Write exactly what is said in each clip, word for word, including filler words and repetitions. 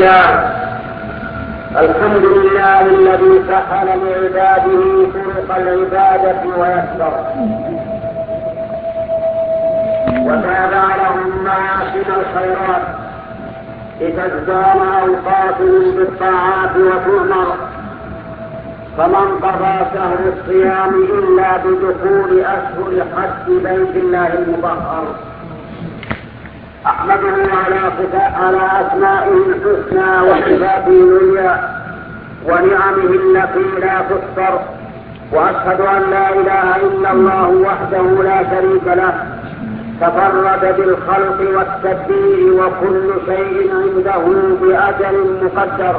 الله. الحمد لله الذي سهل لعباده طرق العبادة ويسر وتابع لهم محاسن الخيرات لتزداد أوقاتهم بالطاعات وتؤمر. فمن قضى شهر الصيام إلا بدخول أشهر حج بيت الله المطهر أحمده على أسمائه الحسنى وصفاته العليا ونعمه التي لا تحصر، وأشهد أن لا إله إلا الله وحده لا شريك له تفرد بالخلق والتدبير، وكل شيء عنده بأجل مقدر.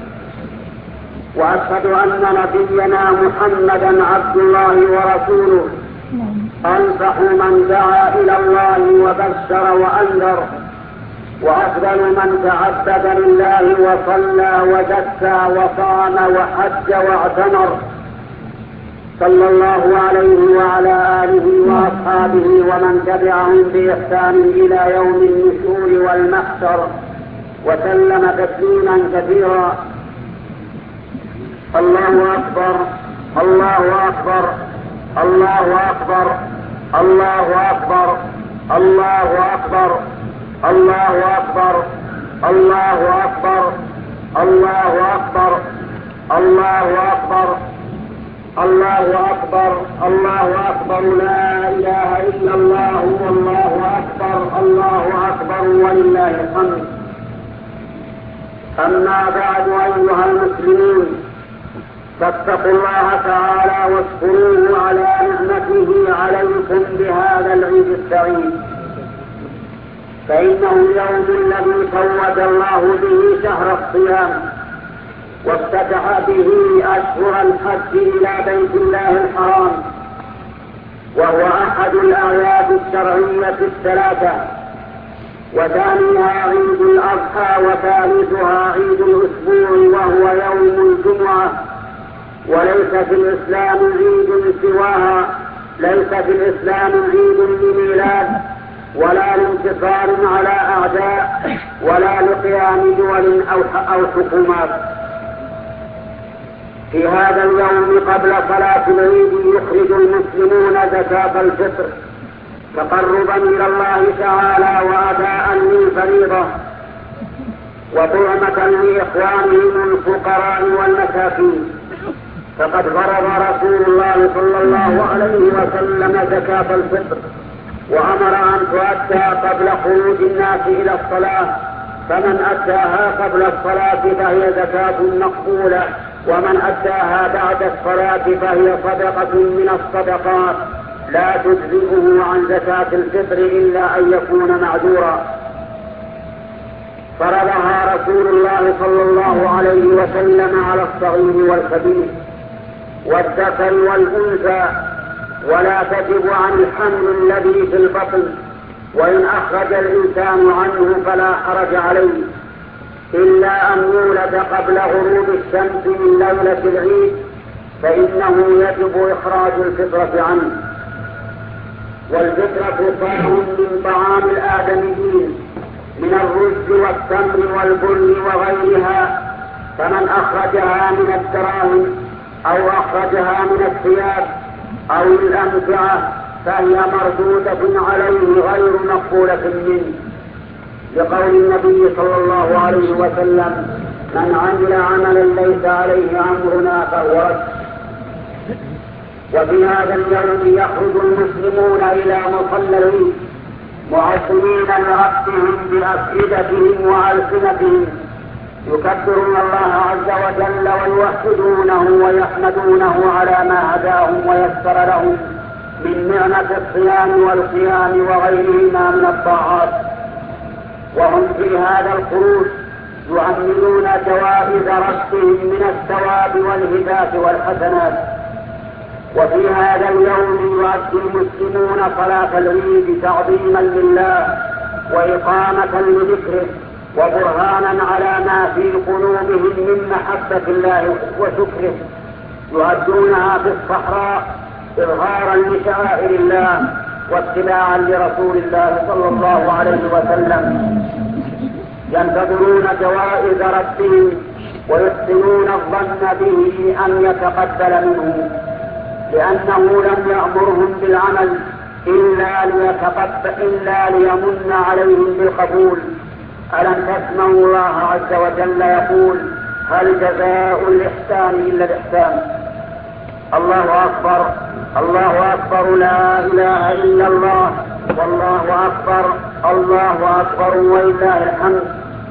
وأشهد أن نبينا محمدا عبد الله ورسوله أنصح من دعا إلى الله وبشر وأنذر، وأفضل من تعبد لله وصلى وزكى وصام وحج واعتمر، صلى الله عليه وعلى آله وأصحابه ومن تبعهم بإحسان إلى يوم النشور والمحشر، وسلم تسليما كثيرا. الله أكبر الله أكبر الله أكبر الله أكبر الله أكبر الله أكبر الله أكبر الله أكبر الله أكبر الله أكبر الله أكبر لا إله إلا الله والله أكبر الله أكبر ولله الحمد. أما بعد أيها المسلمون، فاتقوا الله تعالى واشكروه على نعمته عليكم بهذا العيد السعيد، فإنه اليوم الذي فوت الله به شهر الصيام وافتتح به أشهر الحج إلى بيت الله الحرام، وهو أحد الأعياد الشرعية الثلاثة، وثانيها عيد الأضحى، وثالثها عيد الأسبوع وهو يوم الجمعة. وليس في الإسلام عيد سواها، ليس في الإسلام عيد لميلاد ولا لانتصار على أعداء ولا لقيام دول أو حكومات. في هذا اليوم قبل صلاة العيد يخرج المسلمون زكاة الفطر تقربا إلى الله تعالى وأداء للفريضة وطعمة لإخوانهم الفقراء والمساكين. فقد فرض رسول الله صلى الله عليه وسلم زكاة الفطر وأمر أن تؤدى قبل خروج الناس إلى الصلاة، فمن أداها قبل الصلاة فهي زكاة مقبولة، ومن أداها بعد الصلاة فهي صدقة من الصدقات لا تجزئه عن زكاة الفطر إلا أن يكون معذورا. فرضها رسول الله صلى الله عليه وسلم على الصغير والكبير والذكر والأنثى، ولا تجب عن الحمل الذي في البطن، وإن أخرج الإنسان عنه فلا حرج عليه، إلا أن يولد قبل غروب الشمس من ليلة العيد فإنه يجب إخراج الفطرة عنه. والفطرة طعام من طعام الآدميين من الرز والتمر والبر وغيرها، فمن أخرجها من الدراهم أو أخرجها من الثياب أو الأمتعة فهي مردودة عليه غير مقبولة منه، لقول النبي صلى الله عليه وسلم: من عمل عملا ليس عليه أمرنا فهو رد. وفي هذا اليوم يخرج المسلمون إلى مصلى العيد معظمين لربهم بأفئدتهم وألسنتهم، يكبرون الله عز وجل ويوحدونه ويحمدونه على ما هداهم ويسر لهم من نعمة الصيام والقيام وغيرهما من الطاعات. وهم في هذا الخروج يؤمنون جوائز ربهم من الثواب والهبات والحسنات. وفي هذا اليوم يؤدي المسلمون صلاة العيد تعظيما لله وإقامة لذكره وبرهانا على ما في قلوبهم من محبة الله وشكره، يؤدونها في الصحراء إظهارا لشعائر الله واتباعا لرسول الله صلى الله عليه وسلم. ينتظرون جوائز ربهم ويحسنون الظن به أن يتقبل منهم، لأنه لم يأمرهم بالعمل إلا ليتقبل إلا ليمن عليهم بالقبول. ألم تسمعوا الله عز وجل يقول: هل جزاء الإحسان إلا الإحسان؟ الله أكبر، الله أكبر، لا إله إلا الله، والله أكبر، الله أكبر ولله الحمد.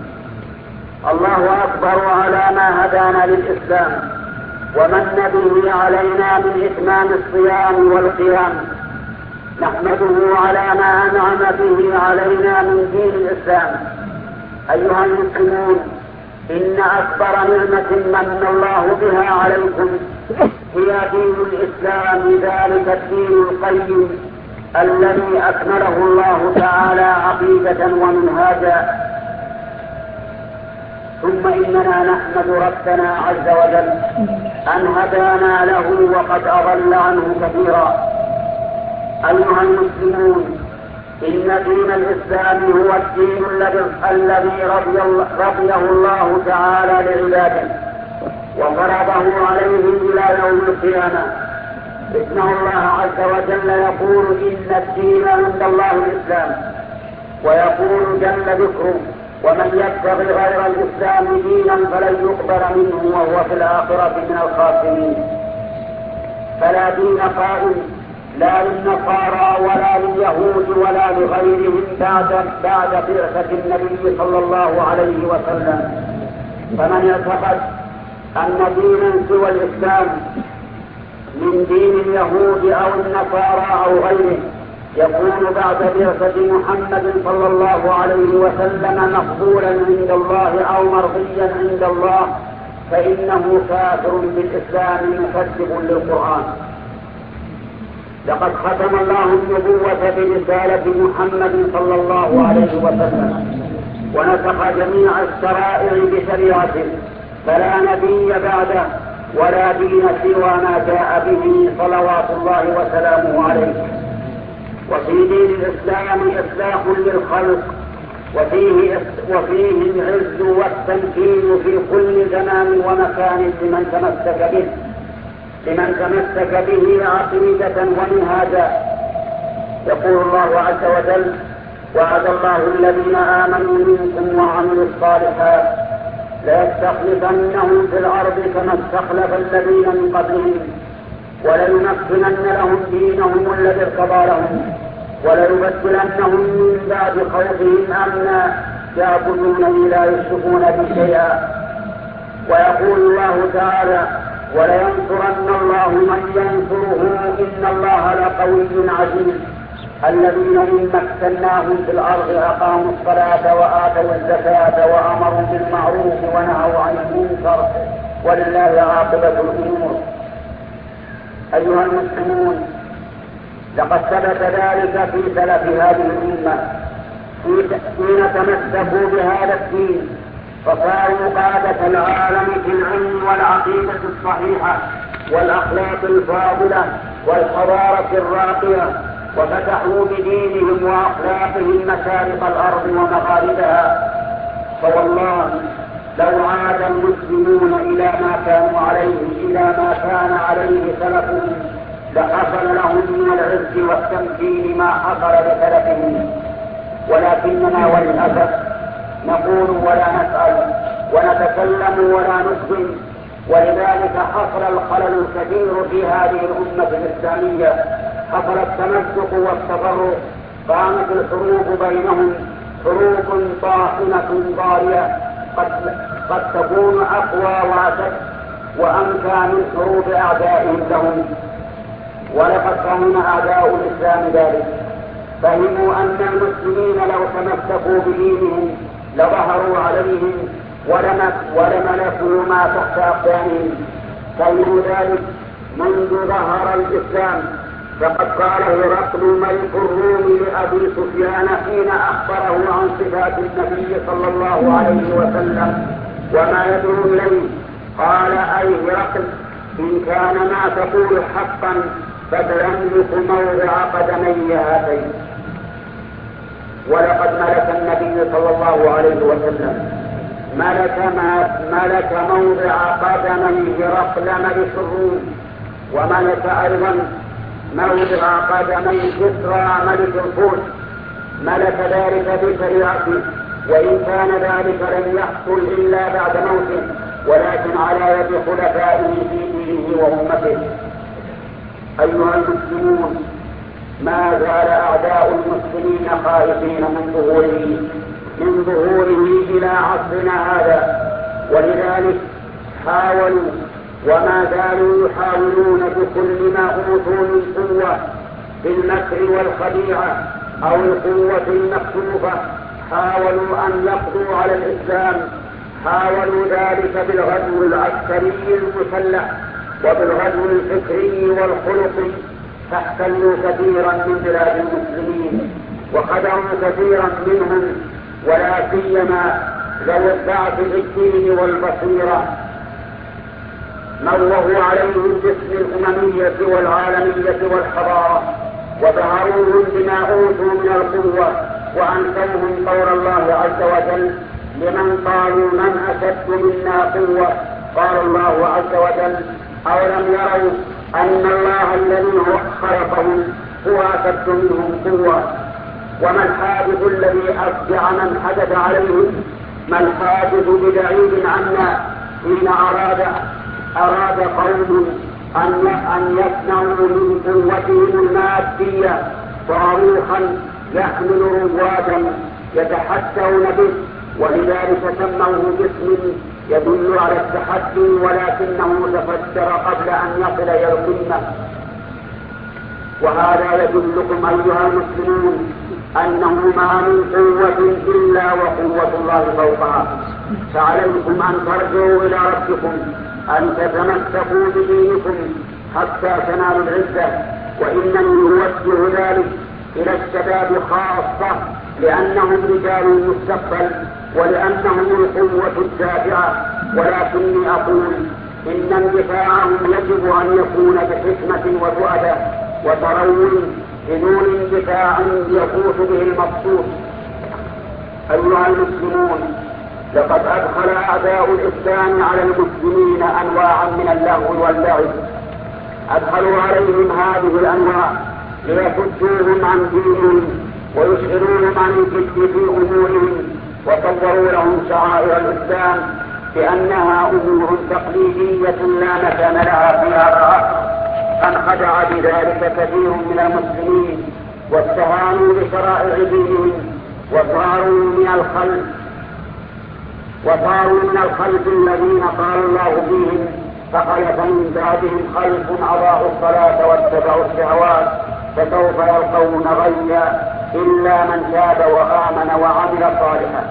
الله أكبر على ما هدانا للإسلام ومن به علينا من إتمام الصيام والقيام. نحمده على ما أنعم به علينا من دين الإسلام. أيها المسلمون، إن أكبر نعمة من الله بها عليكم هي دين الإسلام، ذلك الدين القيم الذي أكمله الله تعالى عقيدة ومنهاجا. ثم إننا نحمد ربنا عز وجل أن هدانا له وقد أضل عنه كثيرا. أيها المسلمون، إن دين الإسلام هو الدين الذي رضيه الله تعالى لعباده وفرضه عليهم إلى يوم القيامة. اسمه الله عز وجل يقول: إن الدين عند الله الإسلام، ويقول جل ذكره: ومن يبتغي غير الإسلام دينا فلن يقبل منه وهو في الآخرة من الخاسرين. فلا دين قائم لا للنصارى ولا لليهود ولا لغيرهم بعد بعد بعثة النبي صلى الله عليه وسلم. فمن اعتقد أن دينا سوى الإسلام من دين اليهود أو النصارى أو غيره يكون بعد بعثة محمد صلى الله عليه وسلم مقبولا عند الله أو مرضيا عند الله فإنه كافر بالإسلام مكذب للقرآن. لقد ختم الله النبوة برسالة محمد صلى الله عليه وسلم ونسخ جميع الشرائع بشريعته، فلا نبي بعده ولا دين سوى ما جاء به صلوات الله وسلامه عليه. وفي دين الإسلام إصلاح للخلق، وفيه, وفيه العز والتمكين في كل زمان ومكان لمن تمسك به لمن تمسك به عقيدة ومنهاجا. يقول الله عز وجل: وعد الله الذين آمنوا منكم وعملوا الصالحات ليستخلفنهم في الأرض كما استخلف الذين من قبلهم وليمكنن لهم دينهم الذي ارتضى لهم وليبدلنهم من بعد خوفهم أمنا يعبدونني لا يشركون بي شيئا. ويقول الله تعالى: ولينصرن الله من ينصره إن الله لقوي عزيز. الذين إن مكناهم في الأرض أقاموا الصلاة وآتوا الزكاة وأمروا بالمعروف ونهوا عن المنكر ولله عاقبة الأمور. أيها المسلمون، لقد ثبت ذلك في سلف هذه الأمة حين تمسكوا بهذا الدين فصاروا قادة العالم في العلم والعقيدة الصحيحة والأخلاق الفاضلة والحضارة الراقية، وفتحوا بدينهم وأخلاقهم مشارق الأرض ومغاربها. فوالله لو عاد المسلمون إلى ما كانوا عليه إلى ما كان عليه سلفهم لحصل لهم من العز والتمكين ما حصل لسلفهم. ولكننا وللأسف نقول ولا نسأل ونتكلم ولا نسلم، ولذلك حصل الخلل الكبير في هذه الأمة الإسلامية. حصل التمسك والتفرق، قامت الحروب بينهم حروب طاحنة ضارية قد, قد تكون أقوى وأشد وأمكى من حروب أعدائهم لهم. ولقد فهم أعداء الإسلام ذلك، فهموا أن المسلمين لو تمسكوا بدينهم لظهروا عليهم ولملكوا ما تحت أقدامهم. فهموا ذلك منذ ظهر الإسلام، فقد قال هرقل ملك الروم لأبي سفيان حين أخبره عن صفات النبي صلى الله عليه وسلم وما يدعو إليه، قال: أي هرقل، إن كان ما تقول حقا فتملك موضع قدمي هاتين. ولقد ملك النبي صلى الله عليه وسلم ملك, ما ملك موضع قدمي هرقل ملك الروم، وملك أيضا موضع قدمي كسرى ملك الفرس، ملك ذلك بشريعته، وإن كان ذلك لم يحصل إلا بعد موته، ولكن على يد خلفائه في دينه وأمته. أيها المسلمون، ما زال أعداء المسلمين خائفين من ظهوره من ظهوره إلى عصرنا هذا، ولذلك حاولوا وما زالوا يحاولون بكل ما أوتوا من قوة بالمكر والخديعة أو القوة المكشوفة، حاولوا أن يقضوا على الإسلام. حاولوا ذلك بالغزو العسكري المسلح وبالغزو الفكري والخلقي، فاحتلوا كثيرا من بلاد المسلمين وخدعوا كثيرا منهم، ولا سيما ذوي الضعف في الدين والبصيرة نوهوا عليهم باسم الأممية والعالمية والحضارة، وظهروهم بما أوتوا من القوة، وأنسوهم قول الله عز وجل لمن قالوا من أشد منا قوة. قال الله عز وجل أولم يروا أن الله الذي خلقهم هو أشد منهم قوة. وما الحادث الذي أفجع من حدث عليهم؟ ما الحادث ببعيد عنا حين أراد أراد قوم أن أن يصنعوا من قوتهم المادية صاروخا يحمل روادا يتحدون به، ولذلك سموه باسم يدل على التحدي، ولكنه تفجر قبل أن يصل إلى القمة. وهذا يدلكم أيها المسلمون أنه ما من قوة إلا وقوة الله فوقها، فعليكم أن ترجعوا إلى ربكم، أن تتمسكوا بدينكم حتى تنالوا العزة. وإنني أوجه ذلك إلى الشباب خاصة، لأنهم رجال المستقبل ولأنهم القوة الدافعة، ولكني أقول إن اندفاعهم يجب أن يكون بحكمة وتؤدة وترون بدون اندفاع يفوت به المقصود. أيها المسلمون، لقد أدخل أعداء الإسلام على المسلمين أنواعا من اللهو واللعب، أدخلوا عليهم هذه الأنواع ليصدوهم عن دينهم ويشغلوهم عن الجد في أمورهم، وصوروا لهم شعائر الإسلام بأنها أمور تقليدية لا مكان لها في هذا العصر. فانخدع بذلك كثير من المسلمين واستهانوا بشرائع دينهم، وصاروا من الخلق وصاروا من الخلق الذين قال الله فيهم فخلف من بعدهم خلف أضاعوا الصلاة واتبعوا الشهوات فسوف يلقون غيا إلا من تاب وآمن وعمل صالحا.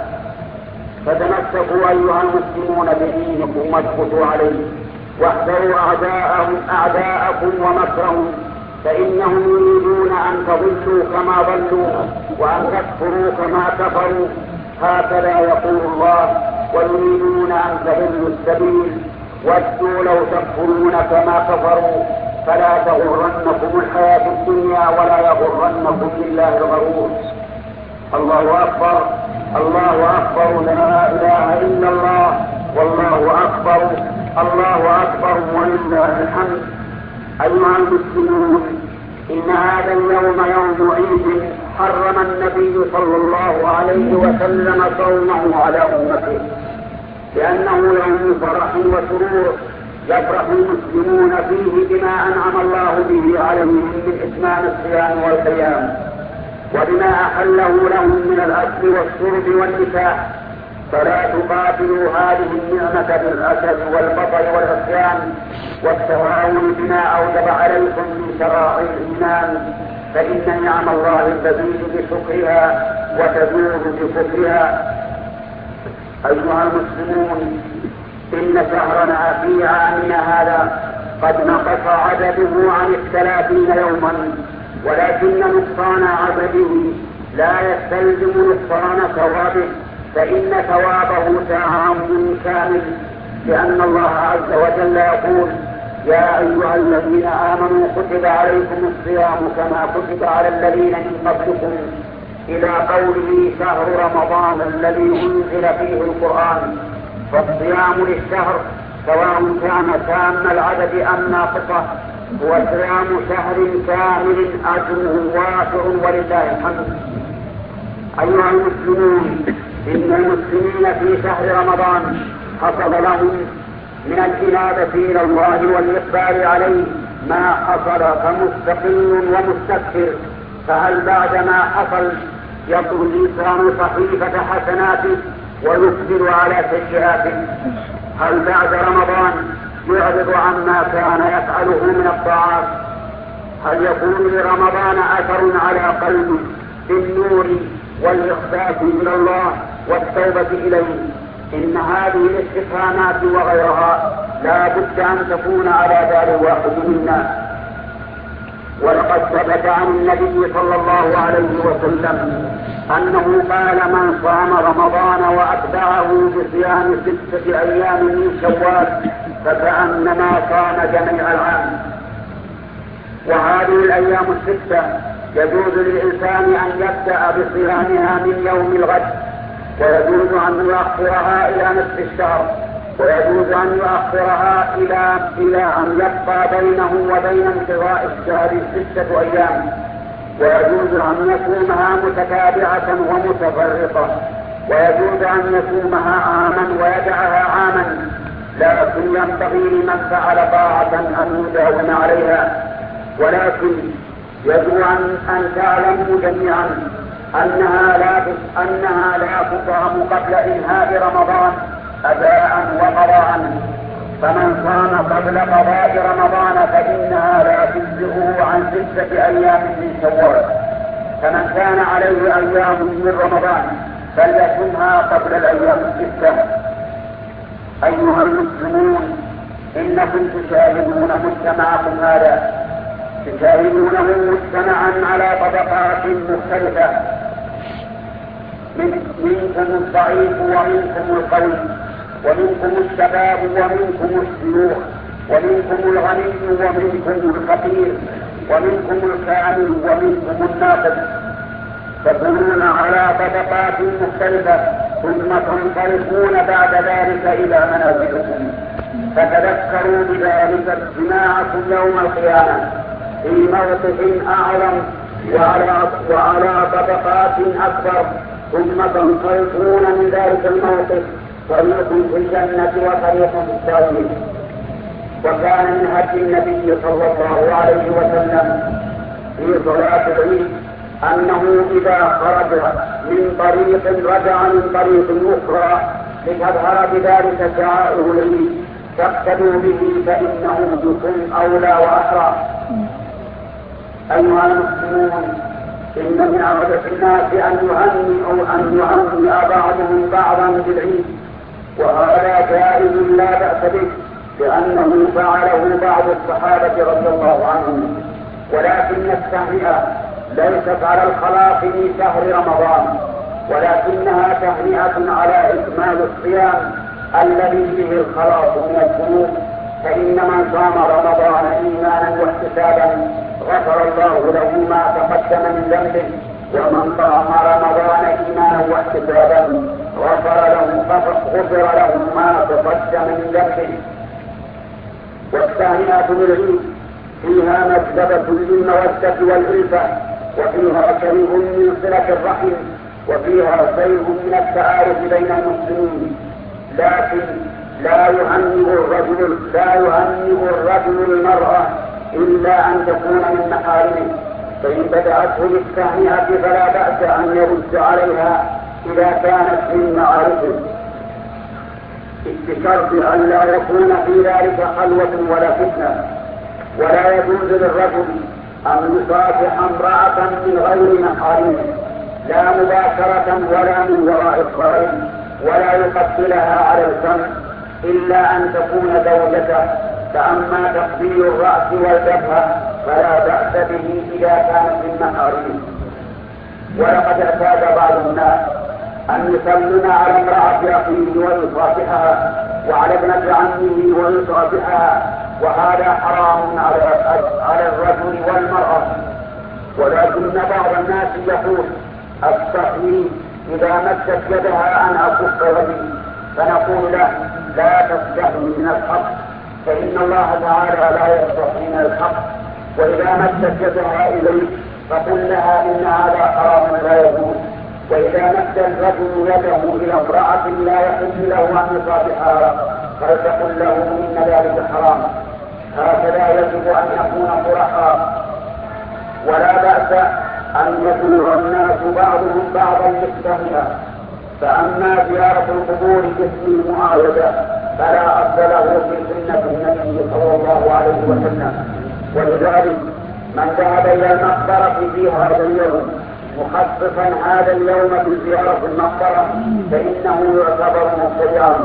فتمسكوا أيها المسلمون بدينكم واثبتوا عليه، واحذروا أعداءهم أعداءكم ومكرهم، فإنهم يريدون أن تضلوا كما ضلوا وأن تكفروا كما كفروا، هكذا يقول الله، ويريدون أن تضلوا السبيل ودوا لو تكفرون كما كفروا، فلا تغرنكم الحياة الدنيا ولا يغرنكم بالله الغرور. الله أكبر، الله أكبر، لا إله إلا الله، والله أكبر، الله أكبر ولله الحمد. أيها المسلمون، إن هذا اليوم يوم عيد حرم النبي صلى الله عليه وسلم صومه على أمته، لأنه يوم فرح وسرور يفرح المسلمون فيه بما أنعم الله به عليهم من إتمام الصيام والقيام، وبما أحله لهم من الأكل والشرب والنكاح. فلا تقاتلوا هذه النعمة بالأسد والبطر والعصيان والتهاون بما أوجب عليكم من شرائع الإيمان، فإن نعم الله تزيد بشكرها وتزول بكفرها. أيها المسلمون، إن شهرنا في عامنا هذا قد نقص عدده عن الثلاثين يوما، ولكن نقصان عدده لا يستلزم نقصان ثوابه، فإن ثوابه تعام كامل، لأن الله عز وجل يقول يا أيها الذين آمنوا كتب عليكم الصيام كما كتب على الذين من قبلكم إلى قوله شهر رمضان الذي أنزل فيه القرآن. فالصيام للشهر سواء كان تام العدد أم ناقصه هو صيام شهر كامل أجره واسع ولله الحمد. أيها المسلمون، إن المسلمين في شهر رمضان حصل لهم من الإنابة إلى الله والإقبال عليه ما حصل فمستقل ومستكثر. فهل بعدما حصل يطوي الإنسان صحيفة حسناته ويقبل على سيئاته؟ هل بعد رمضان يعرض عما كان يفعله من الطاعات؟ هل يكون لرمضان أثر على قلبه بالنور والإخبات إلى الله والتوبة إليه؟ إن هذه الاستفهامات وغيرها لا بد أن تكون على بال واحد منا. ولقد ثبت عن النبي صلى الله عليه وسلم أنه قال: من صام رمضان وأتبعه بصيام ستة أيام من شوال فكأنما صام جميع العام. وهذه الأيام الستة يجوز للإنسان أن يبدأ بصيامها من يوم الغد، ويجوز أن يؤخرها إلى نصف الشهر، ويجوز أن يؤخرها إلى إلى أن يبقى بينه وبين انقضاء الشهر ستة أيام، ويجوز أن يصومها متتابعة ومتفرقة، ويجوز أن يصومها عاما ويدعها عاما. لكن ينبغي لمن فعل طاعة أن يداوم عليها. ولكن يجب أن تعلموا جميعا أنها لا أنها لا تطعم قبل إنهاء رمضان أداء وقضاء. فمن صام قبل قضاء رمضان فإنها لا تجزئه عن ستة أيام من شوال. فمن كان عليه أيام من رمضان فليصمها قبل الأيام الستة. أيها المسلمون، إنكم تشاهدون مجتمعكم هذا، تشاهدونه مجتمعا على طبقات مختلفة، منكم الضعيف ومنكم القوي، ومنكم الشباب ومنكم الشيوخ، ومنكم الغني ومنكم الفقير، ومنكم الكامل ومنكم الناقص. تكونون على طبقات مختلفة ثم تنطلقون بعد ذلك إلى منازلكم. فتذكروا بذلك اجتماعكم يوم القيامة في موقف أعظم وعلى, وعلى طبقات أكبر، ثم تنطلقون من ذلك الموقف فريق في الجنة وفريق في السعير. وكان من هدي النبي صلى الله عليه وسلم في صلاة العيد أنه إذا خرج من طريق رجع من طريق أخرى لتظهر بذلك شعائر العيد فاقتدوا به فإنه بكم أولى وأحرى. أيها المسلمون، إن من عادة الناس أن يهنئوا أن يهنئ بعضهم بعضا بالعيد، وهذا جائز لا بأس به لأنه فعله بعض الصحابة رضي الله عنهم. ولكن التهنئة ليست على الخلاق في شهر رمضان، ولكنها تهنئة على إكمال الصيام الذي به الخلاص من الذنوب. فإن من صام رمضان إيمانا واحتسابا غفر الله له ما تقدم من ذنبه، ومن صام رمضان إيمانا واحتسابا غفر له غفر له ما تقدم من ذنبه. والتهنئة بالعيد فيها مجلبة للمودة والألفة، وفيها شيء من صلة الرحم، وفيها شيء من التعارف بين المسلمين. لكن لا يهنئ الرجل لا يهنئ الرجل المرأة إلا أن تكون من محارمه، فإن بدأته بالتهنئة فلا بأس أن يرد عليها إذا كانت من معارفه، بشرط أن لا يكون في ذلك خلوة ولا فتنة. ولا يجوز للرجل أن يصافح امرأة من غير محارمه، لا مباشرة ولا من وراء الخارج، ولا يقبلها على الفم إلا أن تكون زوجته. فأما تقبيل الرأس والجبهة فلا بأس به إذا كانت من محارمه. ولقد اعتاد بعض الناس أن يسلم على امرأة أخيه ويصافحها، وعلى ابنة عمه ويصافحها، وهذا حرام على الرجل والمرأة. ولكن بعض الناس يقول الصحيح إذا مست يدها أن أكف وجهي فنقول له لا تستحي من الحق فإن الله تعالى لا يستحي من الحق، وإذا مست يدها إليك فقل لها إن هذا حرام لا يجوز. وإذا مس الرجل يده إلى امرأة لا يحل له أن يصافحها فلتقل له إن ذلك حرام. هكذا يجب أن يكون صرحا، ولا بأس أن يزور الناس بعضهم بعضا مشتهيا. فأما زيارة القبور باسم المعاودة فلا أصل له في سنة النبي صلى الله عليه وسلم. ولذلك من ذهب إلى المقبرة في هذا اليوم مخصصا هذا اليوم بزيارة المقبرة فإنه يعتبر مبتدعا.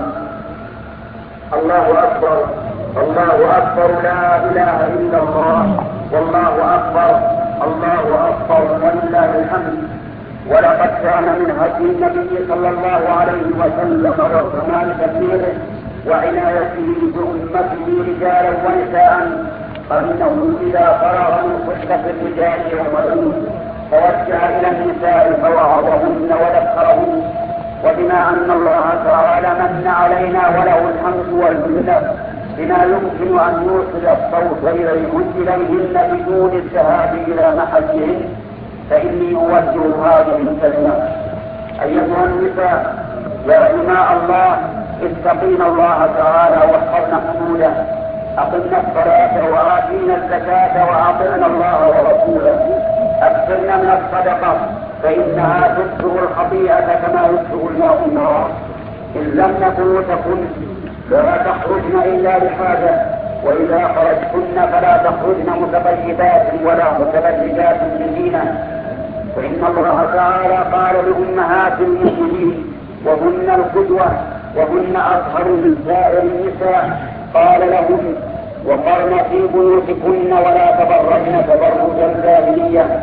الله أكبر، الله أكبر، لا إله إلا الله، والله أكبر، الله أكبر ولله الحمد. ولقد كان من هدي النبي صلى الله عليه وسلم وكمال تدبيره وعنايته بأمته رجالا ونساء فإنه إذا فرغ من صحبة الرجال يومئذ توجه إلى النساء فوعظهن وذكرهن. وبما أن الله تعالى من علينا وله الحمد والمنة بما يمكن أن يوصل الصوت إليهن بدون الذهاب إلى محلهن فإني أوجه هذه الكلمة: أيها النساء يا إماء الله اتقين الله تعالى واحفظن حدوده، أقمنا الصلاة وآتينا الزكاة وأطعنا الله ورسوله، أكثرن من الصدقة فإنها تكثر الخطيئة كما يكثر الماء النار. إن لم نكن تكن لا تخرجن إلا لحاجة، وإذا خرجتن فلا تخرجن متطيبات ولا متبرجات بزينة، فإن الله تعالى قال لأمهات المؤمنين وهن القدوة وهن أطهر من سائر النساء قال لهن: وقرن في بيوتكن ولا تبرجن تبرج الجاهلية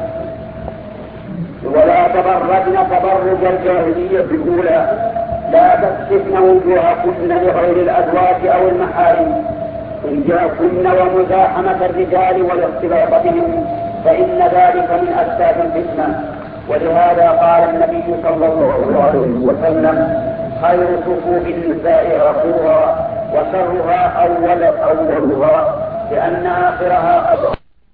ولا تبرجن تبرج الجاهلية الأولى، لا تكشفن وجوهكن لغير الأزواج أو المحارم، إياكن ومزاحمة الرجال والاختلاط بهم فإن ذلك من أسباب الفتنة. ولهذا قال النبي صلى الله عليه وسلم: خير صفوف النساء غفورها وشرها أول أولها لأن آخرها أبرار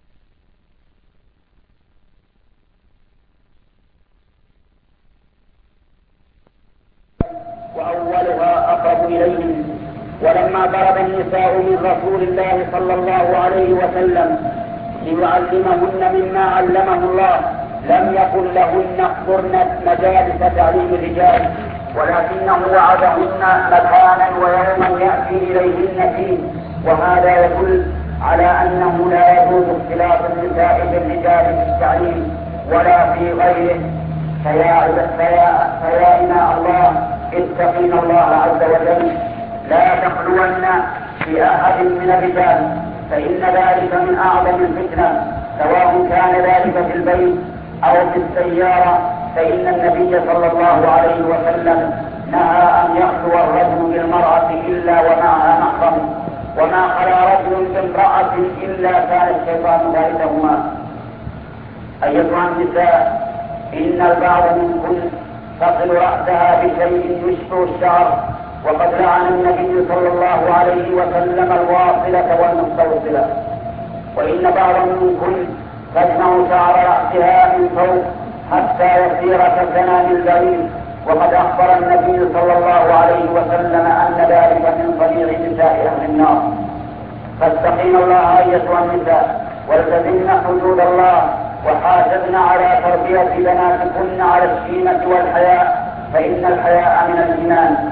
وأولها أقرب إليهم. ولما ضرب النساء من رسول الله صلى الله عليه وسلم ليعلمهن مما علمه الله لم يكن لهن احضرن مجالس تعليم الرجال، ولكنه وعدهن مكانا ويوما يأتي إليهن فيه، وهذا يدل على أنه لا يجوز اختلاط النساء بالرجال في التعليم ولا في غيره. فيا فيا إماء الله اتقين الله عز وجل، لا تخلون بأحد من الرجال فإن ذلك من أعظم الفتنة، سواء كان ذلك في البيت أو في السيارة، فإن النبي صلى الله عليه وسلم نهى أن يخلو الرجل بالمرأة إلا ومعها محرم، وما خلا رجل بامرأة إلا كان الشيطان ثالثهما. أيتها النساء إن البعض منكن تصل رأسها بشيء يشبه الشعر، وقد لعن النبي صلى الله عليه وسلم الواصلة والمستوصلة. وإن بعض منكن تجمع شعر رأسها من فوق حتى يصير كسنام البعير، وقد أخبر النبي صلى الله عليه وسلم أن ذلك من طبيعة نساء أهل النار. فاتقين الله أيتها النساء والتزمن حدود الله، وحافظن على تربية بناتكن على الشيمة والحياء، فإن الحياء من الإيمان.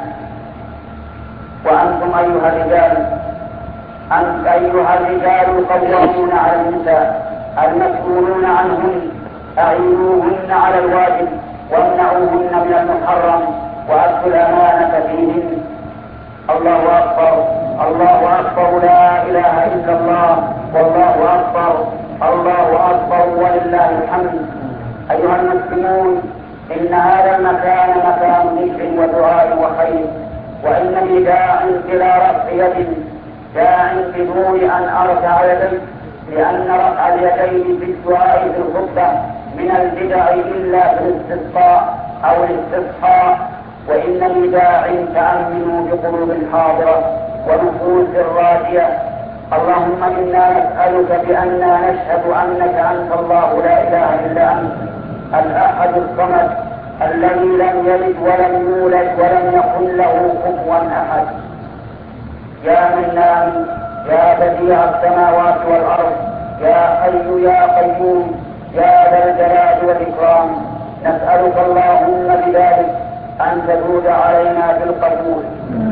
وأنتم أيها الرجال أنت أيها الرجال القوامون على النساء المسؤولون عنهن، أعينوهن على الواجب وامنعوهن من المحرم وأدوا الأمانة فيهن. الله أكبر، الله أكبر، لا إله إلا الله، والله أكبر، الله أكبر ولله الحمد. أيها المسلمون، إن هذا المكان مكان ذكر ودعاء وخير، وإنني داع إلى رفع يد، داع بدون أن أرفع يدي، لأن رفع اليدين في الدعاء في الخطبة من البدع إلا في الاستسقاء أو الاستسقاء، وإن بداع تأمنوا بقلوب حاضرة ونفوس راجية. اللهم إنا نسألك بأننا نشهد أنك أنت الله لا إله إلا أنت الأحد الصمد الذي لم يلد ولم يولد ولم يكن له كفوا أحد. يا منان، يا بديع السماوات والأرض، يا حي يا قيوم، يا ذا الجلال والإكرام، نسألك اللهم بذلك أن تجود علينا بالقبول.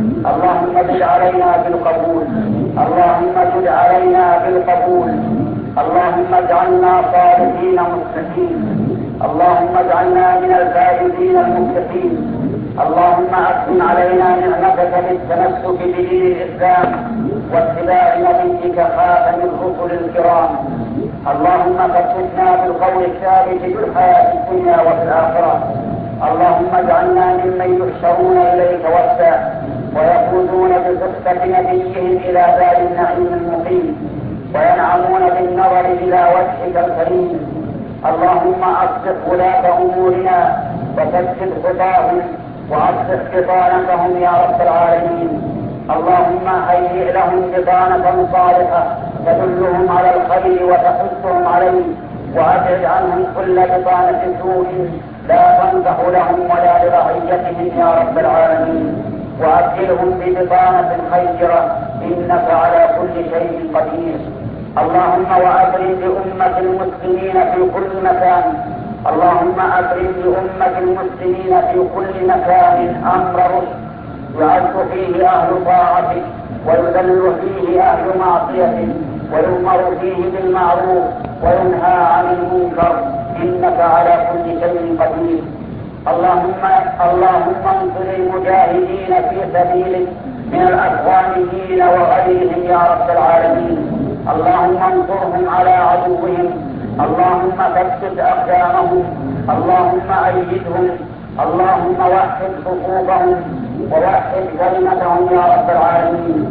اللهم اجد علينا بالقبول، اللهم اجد علينا بالقبول، اللهم اجعلنا صالحين مصلحين، اللهم اجعلنا من الفائزين المفلحين. اللهم أتم علينا نعمتك بالتمسك بدين الإسلام واتباع نبيك خاتم الرسل الكرام. اللهم ثبتنا بالقول الثابت في الحياة الدنيا وفي الآخرة. اللهم اجعلنا ممن يحشرون إليك وفدا ويفوزون بصحبة نبيهم إلى دار النعيم المقيم وينعمون بالنظر إلى وجهك الكريم. اللهم أصلح ولاة أمورنا وثبت خطاهم وأصلح بطانتهم يا رب العالمين. اللهم هيئ لهم بطانة صالحة تدلهم على الخير وتحثهم عليه، وأبعد عنهم كل بطانة سوء لا تنفع لهم ولا لرعيتهم يا رب العالمين، وأبدلهم ببطانة خيرة إنك على كل شيء قدير. اللهم وأكرم لأمة المسلمين في كل مكان، اللهم أكرم لأمة المسلمين في كل مكان أمر رشد يعز فيه أهل طاعتك ويذل فيه أهل معصيتك ويؤمر فيه بالمعروف وينهى عن المنكر إنك على كل شيء قدير. اللهم اللهم انصر المجاهدين في سبيلك من الأفغانيين وغيرهم يا رب العالمين. اللهم انصرهم على عدوهم، اللهم ثبت أقدامهم، اللهم أيدهم، اللهم وحد صفوفهم ووحد كلمتهم يا رب العالمين.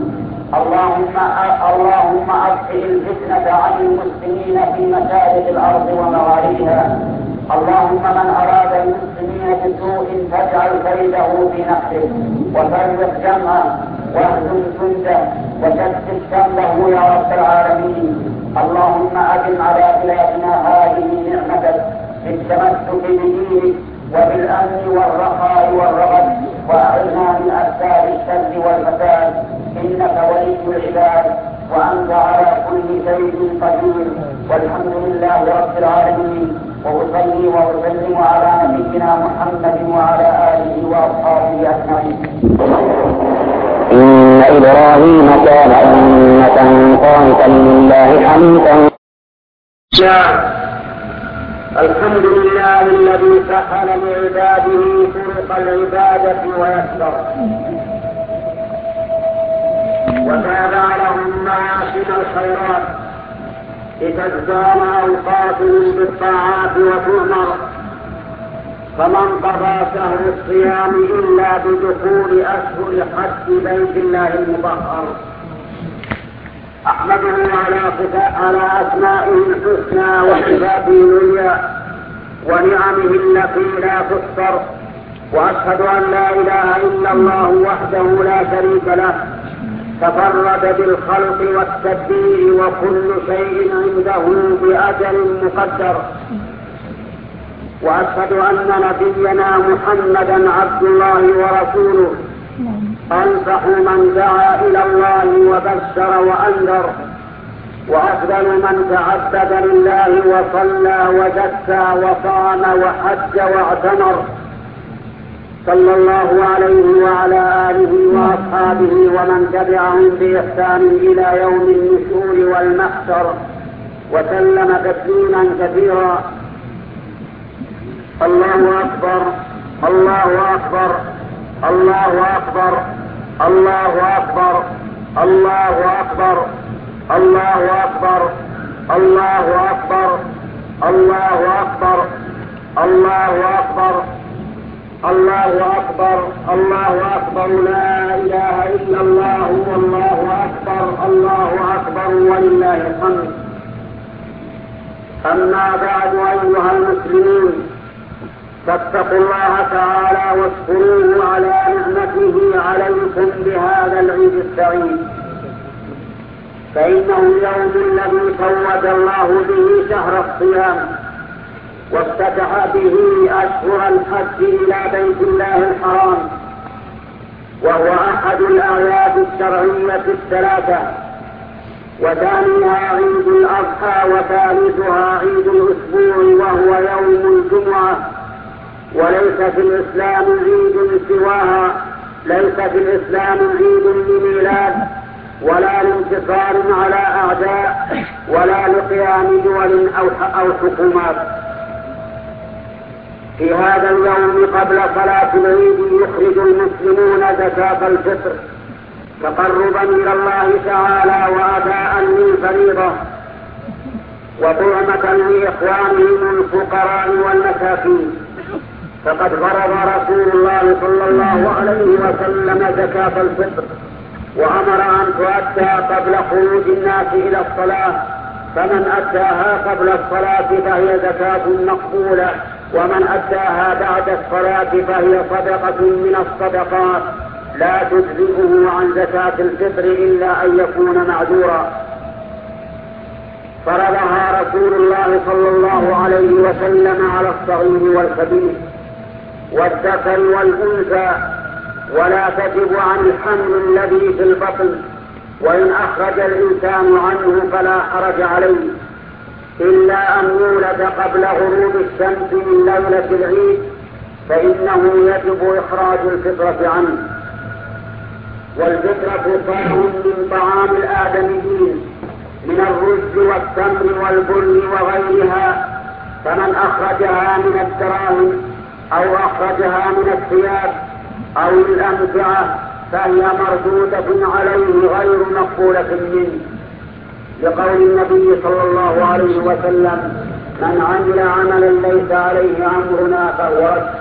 اللهم اللهم أطفئ الفتنة عن المسلمين في مشارق الأرض ومغاربها. اللهم من أراد المسلمين بسوء فاجعل كيده في نحره وفرق جمعه واهزم جنده وشتت شمله يا رب العالمين. اللهم أدم على بلادنا هذه نعمتك بالتمسك بدينك وبالأمن والرخاء والرغد، وأعذنا من أسباب الشر والفساد إنك ولي العباد وأنت على كل شيء قدير. والحمد لله رب العالمين، وأصلي وأسلم على نبينا محمد وعلى آله وأصحابه أجمعين. إن إبراهيم كان أمة قانتا لله حنيفا. الحمد لله الذي سهل لعباده طرق العبادة ويسر وتابع لهم معاشر الخيرات لتزدان أوقاتهم بالطاعات وتؤمر. فمن قضى شهر الصيام إلا بدخول أشهر حج بيت الله المطهر أحمده على أسمائه الحسنى وصفاته العليا ونعمه التي لا تحصر، وأشهد أن لا إله إلا الله وحده لا شريك له تفرد بالخلق والتدبير وكل شيء عنده بأجل مقدر. وأشهد أن نبينا محمدا عبد الله ورسوله أنصح من دعا إلى الله وبشر وأنذر، وأفضل من تعبد لله وصلى وزكى وصام وحج واعتمر، صلى الله عليه وعلى آله وأصحابه ومن تبعهم بإحسان إلى يوم النشور والمحشر، وسلم تسليما كثيرا. الله أكبر، الله أكبر، الله أكبر، الله أكبر، الله أكبر، الله أكبر، الله أكبر، الله أكبر، الله أكبر، الله أكبر، الله أكبر، لا إله إلا الله والله أكبر، الله أكبر ولله الحمد. أما بعد أيها المسلمون، فاتقوا الله تعالى واشكروه على نعمته عليكم بهذا العيد السعيد، فإنه اليوم الذي فوت الله به شهر الصيام وافتتح به أشهر الحج إلى بيت الله الحرام، وهو أحد الأعياد الشرعية الثلاثة، وثانيها عيد الأضحى، وثالثها عيد الأسبوع وهو يوم الجمعة. وليس في الإسلام عيد سواها، ليس في الإسلام عيد لميلاد ولا لانتصار على أعداء ولا لقيام دول أو حكومات. في هذا اليوم قبل صلاة العيد يخرج المسلمون زكاة الفطر تقربا إلى الله تعالى وأداء للفريضة وطعمة لإخوانهم الفقراء والمساكين. فقد فرض رسول الله صلى الله عليه وسلم زكاة الفطر وأمر أن تؤدى قبل خروج الناس إلى الصلاة، فمن أداها قبل الصلاة فهي زكاة مقبولة، ومن أداها بعد الصلاة فهي صدقة من الصدقات لا تجزئه عن زكاة الفطر إلا أن يكون معذورا. فرضها رسول الله صلى الله عليه وسلم على الصغير والكبير والذكر والأنثى، ولا تجب عن الحمل الذي في البطن، وإن أخرج الإنسان عنه فلا حرج عليه، إلا أن يولد قبل غروب الشمس من ليلة العيد فإنه يجب إخراج الفطرة عنه. والفطرة طعام من طعام الآدميين من الرز والتمر والبن وغيرها، فمن أخرجها من الدراهم أو أخرجها من الثياب أو الأمتعة فهي مردودة عليه غير مقبولة منه، لقول النبي صلى الله عليه وسلم: من عمل عملا ليس عليه أمرنا فهو رد.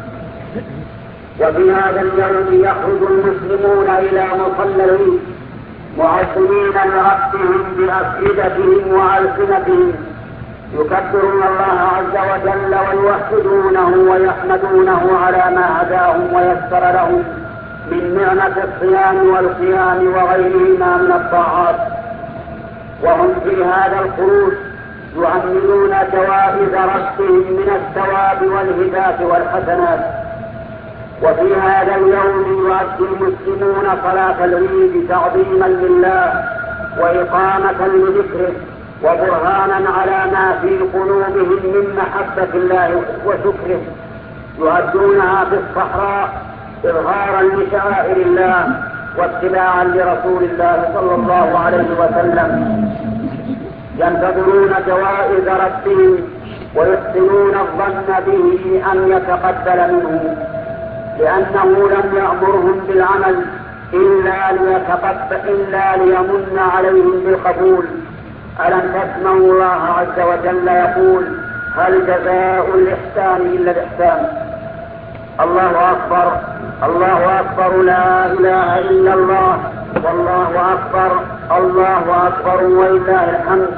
وفي هذا اليوم يخرج المسلمون إلى مصلى العيد معظمين لربهم بأفئدتهم وألسنتهم، يكبرون الله عز وجل ويوحدونه ويحمدونه على ما هداهم ويسر لهم من نعمة الصيام والقيام وغيرهما من الطاعات. وهم في هذا الخروج يعملون جوائز ربهم من الثواب والهداة والحسنات. وفي هذا اليوم يؤدي المسلمون صلاة العيد تعظيما لله وإقامة لذكره وبرهانا على ما في قلوبهم من محبة الله وشكره، يؤدونها في الصحراء إظهارا لشعائر الله واتباعا لرسول الله صلى الله عليه وسلم، ينتظرون جوائز ربهم ويحسنون الظن به أن يتقبل منه، لأنه لم يأمرهم بالعمل إلا ليتقبل إلا ليمن عليهم بالقبول. ألم تسمعوا الله عز وجل يقول: هل جزاء الإحسان إلا الإحسان؟ الله أكبر، الله أكبر، لا إله إلا الله، والله أكبر، الله أكبر ولله الحمد.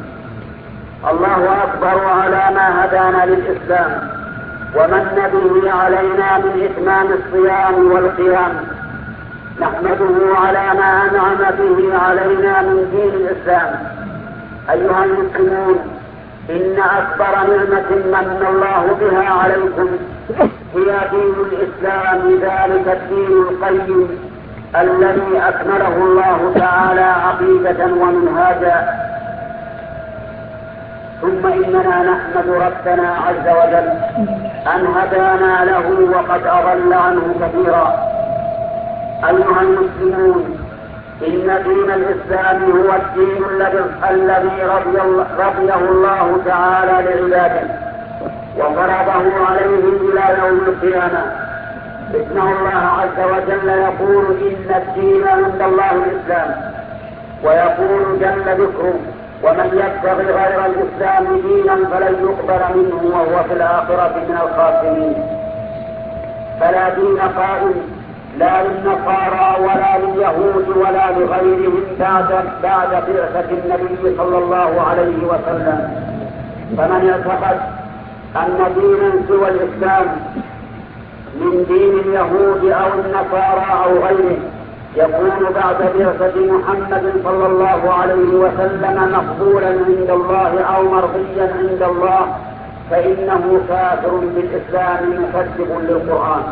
الله أكبر على ما هدانا للإسلام ومن به علينا من إتمام الصيام والقيام، نحمده على ما أنعم به علينا من دين الإسلام. أيها المسلمون، إن أكبر نعمة من الله بها عليكم هي دين الإسلام، ذلك الدين القيم الذي أكمله الله تعالى عقيدة ومنهاجا. ثم إننا نحمد ربنا عز وجل أن هدانا له وقد أضل عنه كثيرا. أيها المسلمون، إن دين الإسلام هو الدين الذي رضيه الله تعالى لعباده وفرضه عليهم إلى يوم القيامة. إن الله عز وجل يقول: إن الدين عند الله الإسلام، ويقول جل ذكره: ومن يبتغي غير الإسلام دينا فلن يقبل منه وهو في الآخرة من الخاسرين. فلا دين قائم لا للنصارى ولا لليهود ولا لغيرهم بعد بعد بعثة النبي صلى الله عليه وسلم، فمن اعتقد أن دينا سوى الإسلام من دين اليهود أو النصارى أو غيره يكون بعد بعثة محمد صلى الله عليه وسلم مقبولا عند الله أو مرضيا عند الله فإنه كافر بالإسلام مكذب للقرآن.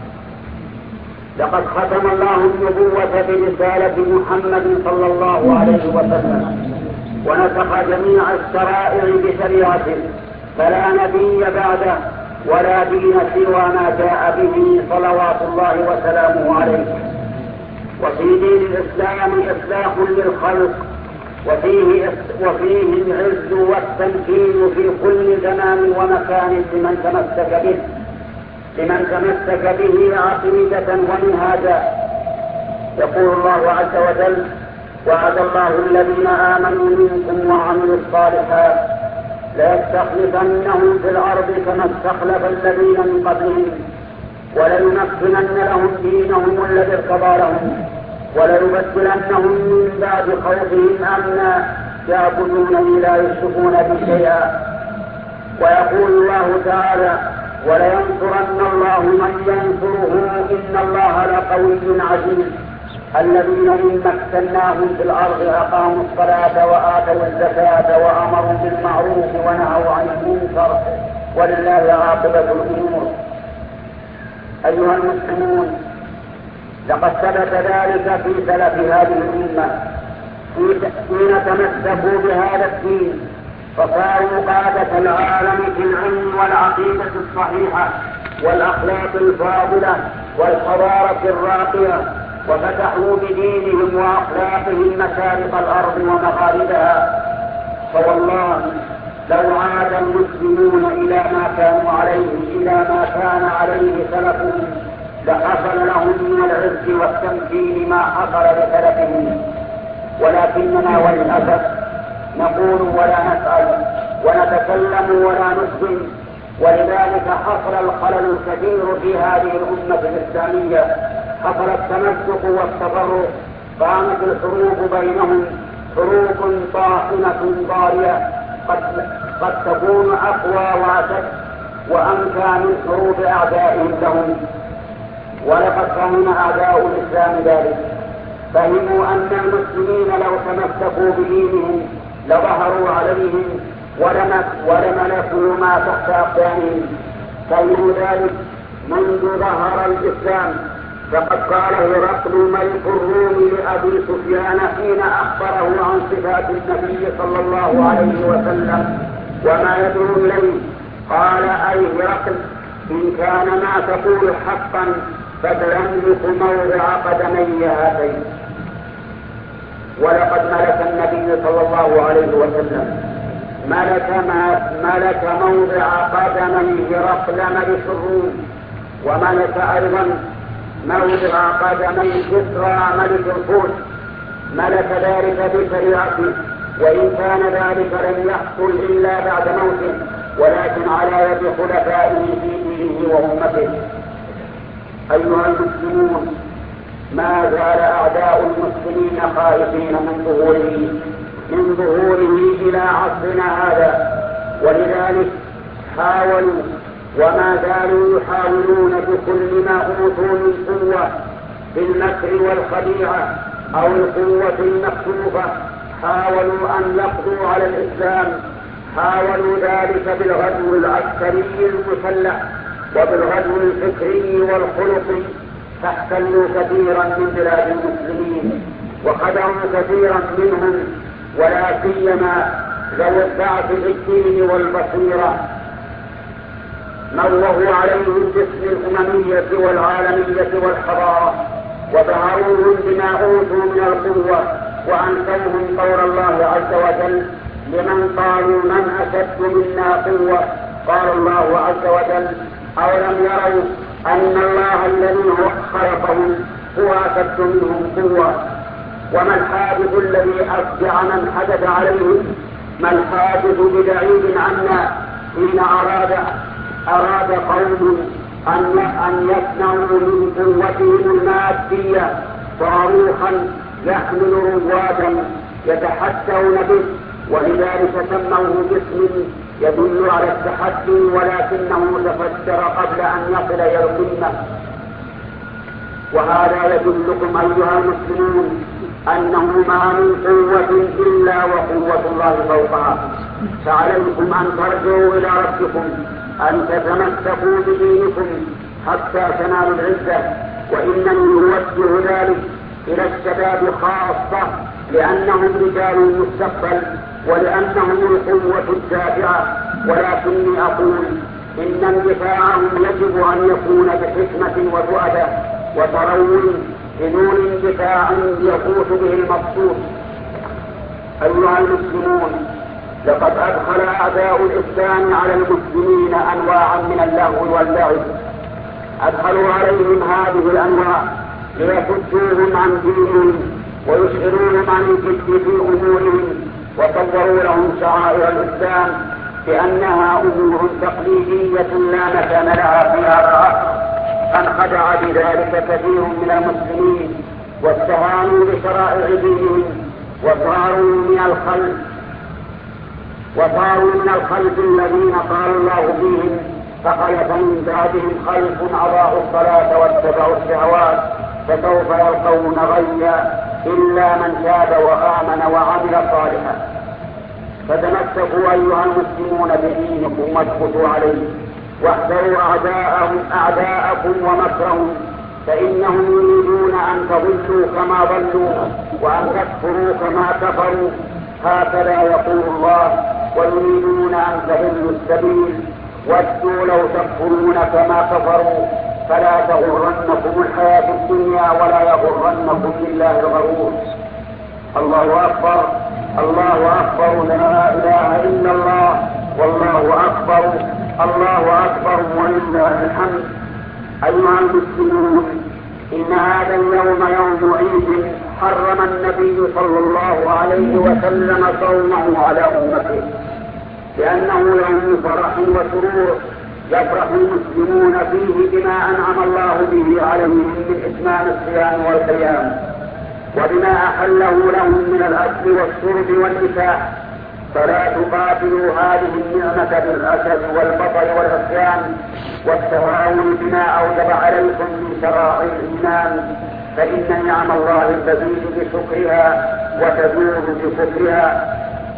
لقد ختم الله النبوة برسالة محمد صلى الله عليه وسلم ونسخ جميع الشرائع بشريعته، فلا نبي بعده ولا دين سوى ما جاء به صلوات الله وسلامه عليه. وفي دين الإسلام إصلاح للخلق، وفيه, وفيه العز والتمكين في كل زمان ومكان لمن تمسك به لمن تمسك به عقيدة ومنهاجا. يقول الله عز وجل: وعد الله الذين آمنوا منكم وعملوا الصالحات ليستخلفنهم في الأرض كما استخلف الذين من قبلهم وليمكنن لهم دينهم الذي ارتضى لهم وليبدلنهم من بعد خوفهم أمنا يعبدونني لا يشركون بي شيئا. ويقول الله تعالى: ولينصرن الله من ينصره إن الله لقوي عزيز. الذين إن مكناهم في الأرض أقاموا الصلاة وآتوا الزكاة وأمروا بالمعروف ونهوا عن المنكر ولله عاقبة الأمور. أيها المسلمون، لقد ثبت ذلك في سلف هذه الأمة حين تمسكوا بهذا الدين فصاروا قادة العالم في العلم والعقيدة الصحيحة والأخلاق الفاضلة والحضارة الراقية، وفتحوا بدينهم وأخلاقهم مشارق الأرض ومغاربها. فوالله لو عاد المسلمون إلى ما كانوا عليه إلى ما كان عليه سلفهم لحصل لهم من العز والتمكين ما حصل لسلفهم، ولكننا وللأسف نقول ولا نسأل ونتكلم ولا نسلم، ولذلك حصل الخلل الكبير في هذه الأمة الإسلامية. حصل التمسك والتفرق، قامت الحروب بينهم حروب طاحنة ضارية قد, قد تكون أقوى وأشد وأمكى من حروب أعدائهم لهم. ولقد فهم أعداء الإسلام ذلك، فهموا أن المسلمين لو تمسكوا بدينهم لظهروا عليهم ولملكوا ما تحت أقدامهم. فهموا ذلك منذ ظهر الإسلام، فقد قال هرقل ملك الروم لأبي سفيان حين أخبره عن صفات النبي صلى الله عليه وسلم: وما يدعو إليه؟ قال: أي هرقل، إن كان ما تقول حقا فتملك موضع قدمي هاتين. ولقد ملك النبي صلى الله عليه وسلم ملك, ما ملك موضع قدمي هرقل ملك الروم، وملك أيضا موضع قدمي كسرى ملك الفرس، ملك ذلك بشريعته، وإن كان ذلك لم يحصل إلا بعد موته، ولكن على يد خلفائه في دينه وأمته. أيها المسلمون، ما زال أعداء المسلمين خائفين من ظهوره من ظهوره إلى عصرنا هذا، ولذلك حاولوا وما زالوا يحاولون بكل ما أوتوا من قوة بالمكر والخديعة أو القوة المكشوفة، حاولوا أن يقضوا على الإسلام. حاولوا ذلك بالغزو العسكري المسلح وبالغزو الفكري والخلقي، فاحتلوا كثيرا من بلاد المسلمين وخدعوا كثيرا منهم، ولا سيما ذوي الضعف الدين والبصيرة نوهوا عليهم باسم الأممية والعالمية والحضارة، وبهروهم بما أوتوا من القوة، وأنسوهم قول الله عز وجل: لمن قالوا من أشد منا قوة. قال الله عز وجل: أولم يروا أن الله الذي خلقهم هو أشد منهم قوة. وما الحادث الذي أفجع من حدث عليهم؟ ما الحادث ببعيد عنا حين أراد أراد قوم أن أن يصنعوا من قوتهم المادية صاروخا يحمل روادا يتحدون به، ولذلك سموه باسم يدل على التحدي، ولكنه تفجر قبل أن يصل إلى القمة. وهذا يدلكم أيها المسلمون أنه ما من قوة إلا وقوة الله فوقها، فعليكم أن ترجعوا إلى ربكم، أن تتمسكوا بدينكم حتى تنالوا العزة. وإنني أوجه ذلك إلى الشباب خاصة، لأنهم رجال المستقبل ولأنهم القوة الدافعة، ولكني أقول إن اندفاعهم يجب أن يكون بحكمة وتؤدة وتروي بدون اندفاع يفوت به المقصود. أيها المسلمون، لقد أدخل أعداء الإسلام على المسلمين أنواعا من اللهو واللعب، أدخلوا عليهم هذه الأنواع ليصدوهم عن دينهم ويشغلوهم عن الجد في أمورهم، وصوروا لهم شعائر الإسلام بأنها أمور تقليدية لا مكان لها في هذا العصر. فانخدع بذلك كثير من المسلمين واستهانوا بشرائع دينهم، وصاروا من الخلق وصاروا من الخلق الذين قال الله فيهم: فخلف من بعدهم خلف أضاعوا الصلاة واتبعوا الشهوات فسوف يلقون غيا إلا من تاب وآمن وعمل صالحا. فتمسكوا أيها المسلمون بدينكم واثبتوا عليه، واحذروا أعداءهم أعداءكم ومكرهم، فإنهم يريدون أن تضلوا كما ضلوا وأن تكفروا كما كفروا، هكذا يقول الله: ويريدون أن تضلوا السبيل ودوا لو تكفرون كما كفروا فلا تغرنكم الحياة الدنيا ولا يغرنكم بالله الغرور. الله أكبر، الله أكبر، لا إله إلا الله، والله أكبر، الله أكبر ولله الحمد. أيها المسلمون، إن هذا اليوم يوم عيد حرم النبي صلى الله عليه وسلم صومه على أمته، لأنه يوم فرح وسرور يفرح المسلمون فيه بما أنعم الله به عليهم من إتمام الصيام والقيام، وبما أحله لهم من الأكل والشرب والنكاح. فلا تقاتلوا هذه النعمة بالأسد والبطر والعصيان والتهاون بما أوجب عليكم من شرائع الإيمان، فإن نعم الله تزيد بشكرها وتزول بكفرها.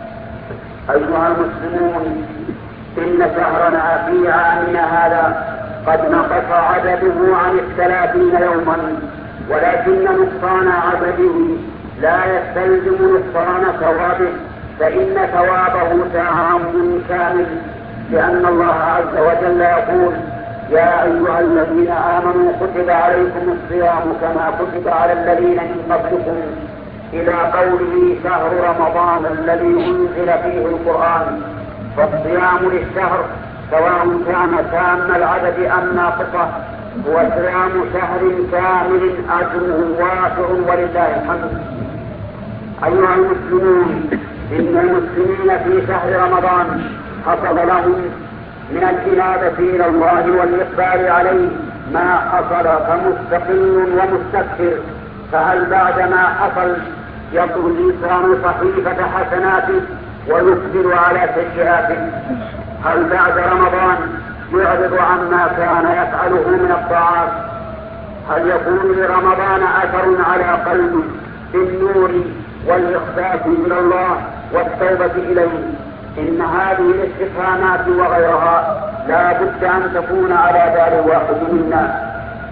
أيها المسلمون، إن شهرنا في عامنا هذا قد نقص عدده عن الثلاثين يوما، ولكن نقصان عدده لا يستلزم نقصان ثوابه، فإن ثوابه تعام كامل، لأن الله عز وجل يقول: يا أيها الذين آمنوا كتب عليكم الصيام كما كتب على الذين من قبلكم، إلى قوله: شهر رمضان الذي أنزل فيه القرآن. فالصيام للشهر سواء كان تام العدد أم ناقصه هو صيام شهر كامل أجره واسع ولله الحمد. أيها المسلمون، إن المسلمين في شهر رمضان حصل لهم من الإنابة إلى الله والإقبال عليه ما حصل، فمستقل ومستكثر. فهل بعد ما حصل يطوي الإنسان صحيفة حسناته ويقبل على سيئاته؟ هل بعد رمضان يعرض عما كان يفعله من الطاعات؟ هل يكون لرمضان أثر على قلبه بالنور والإخبات إلى الله والتوبة إليه؟ إن هذه الاستفهامات وغيرها لا بد أن تكون على بال واحد منا.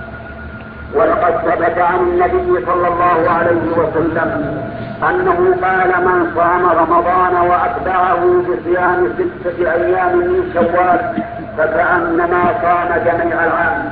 ولقد ثبت عن النبي صلى الله عليه وسلم أنه قال: من صام رمضان وأتبعه بصيام ستة أيام من شوال فكأنما صام جميع العام.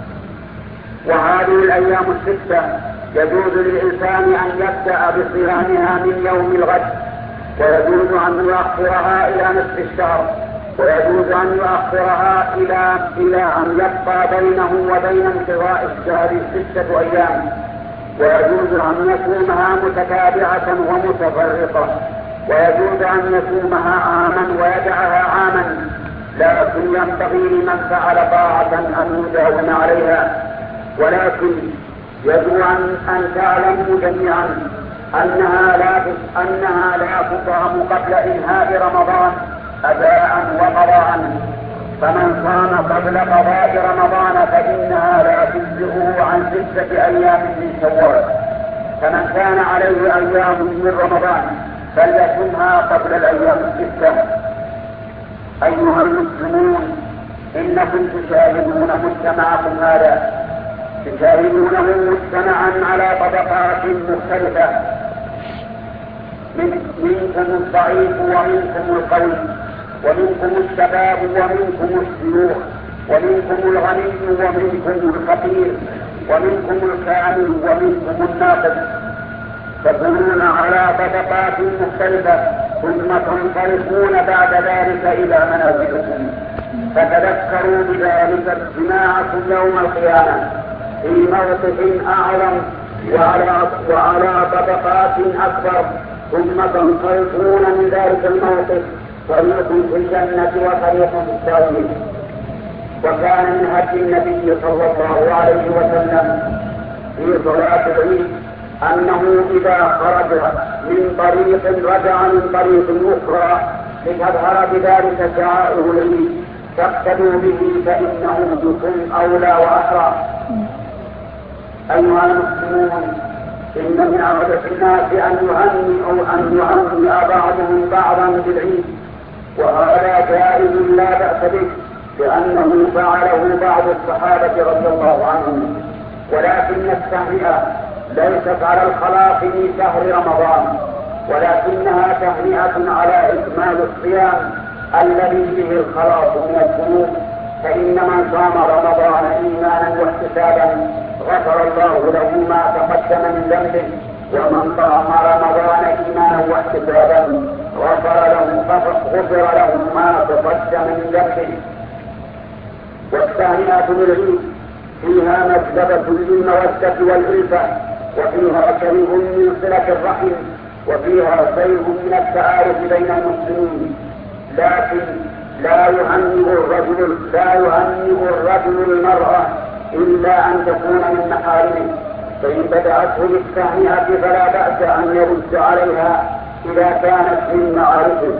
وهذه الأيام الستة يجوز للإنسان أن يبدأ بصيامها من يوم الغد، ويجوز أن يؤخرها إلى نصف الشهر، ويجوز أن يؤخرها إلى إلى أن يبقى بينه وبين انقضاء الشهر ستة أيام، ويجوز أن يصومها متتابعة ومتفرقة، ويجوز أن يصومها عاما ويدعها عاما. لكن ينبغي لمن فعل طاعة أن يداوم عليها. ولكن يجب أن تعلموا جميعا أنها لا أنها لا تطعم قبل إنهاء رمضان أداء وقضاء، فمن صام قبل قضاء رمضان فإنها لا تجزئه عن ستة أيام من شوال، فمن كان عليه أيام من رمضان فليصمها قبل الأيام الستة. أيها المسلمون، إنكم تشاهدون مجتمعكم هذا، تشاهدونه مجتمعا على طبقات مختلفة، من منكم الضعيف ومنكم القوي، ومنكم الشباب ومنكم الشيوخ، ومنكم الغني ومنكم الفقير، ومنكم الكامل ومنكم الناقص، تكونون على طبقات مختلفة ثم تنطلقون بعد ذلك إلى منازلكم. فتذكروا بذلك اجتماعكم يوم القيامة في موقف أعظم وعلى, وعلى طبقات أكبر، ثم تنطلقون من ذلك الموقف فريق في الجنة وفريق في السعير. وكان من هدي النبي صلى الله عليه وسلم في صلاة العيد أنه إذا خرج من طريق رجع من طريق أخرى لتظهر بذلك شعائر العيد فاقتدوا به فإنه بكم أولى وأحرى. أيها المسلمون، إن من عادة الناس أن يهنئوا أن يهنئ بعضهم بعضا بالعيد، وهذا جائز لا بأس به لأنه فعله بعض الصحابة رضي الله عنهم، ولكن التهنئة ليست على الخلاق في شهر رمضان، ولكنها تهنئة على إكمال الصيام الذي به الخلاص من الذنوب. فإن من صام رمضان إيمانا واحتسابا غفر الله له ما تقدم من ذنبه، ومن صام رمضان إيمانا واحتسابا غفر له غفر له ما تقدم من ذنبه. والتهنئة بالعيد فيها مجلبة للمودة والألفة، وفيها شيء من صلة الرحم، وفيها شيء من التعارف بين المسلمين. لكن لا يهنئ الرجل لا يهنئ الرجل المرأة إلا أن تكون من محارمه، فإن بدأته بالتهنئة فلا بأس أن يرد عليها إذا كانت من معارفه،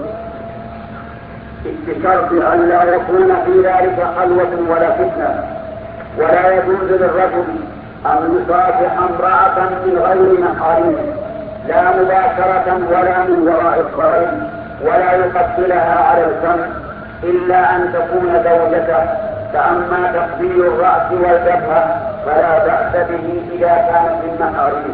بشرط أن لا يكون في ذلك خلوة ولا فتنة. ولا يجوز للرجل أن يصافح امرأة من غير محارمه، لا مباشرة ولا من وراء القائم، ولا يقبلها على الفم إلا أن تكون زوجته. فأما تقبيل الرأس والجبهة فلا بأس به إذا كانت من محارمه.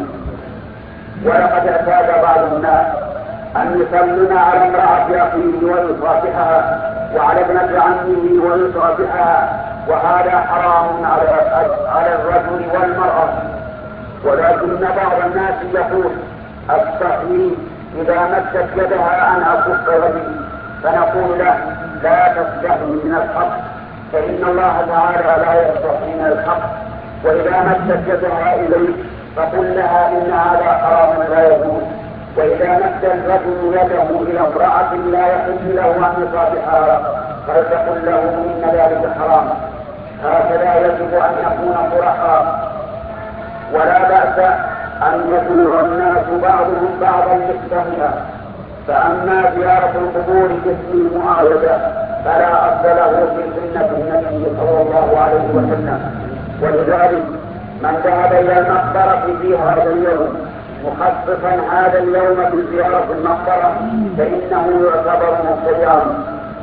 ولقد اعتاد بعض الناس أن يسلم على امرأة أخيه ويصافحها، وعلى ابنة عمه ويصافحها، وهذا حرام على الرجل والمرأة. ولكن بعض الناس يقول الصحيح إذا مدت يدها أن أكف وجهي، فنقول له لا تستحي من الحق، فإن الله تعالى لا يستحي من الحق. وإذا مدت يدها إليك فقل لها إن هذا حرام لا يجوز. وإذا مد الرجل يده إلى امرأة لا يحل له أن يصافحها فلتقل له إن ذلك حرام. هكذا يجب أن يكون صرحا، ولا بأس أن يزور الناس بعضهم بعضا للتهنئة. فأما زيارة القبور باسم المعاودة فلا أصل له في سنة النبي صلى الله عليه وسلم. ولذلك من ذهب إلى المقبرة في هذا اليوم مخصصا هذا اليوم بزيارة المقبرة فإنه يعتبر مصيام.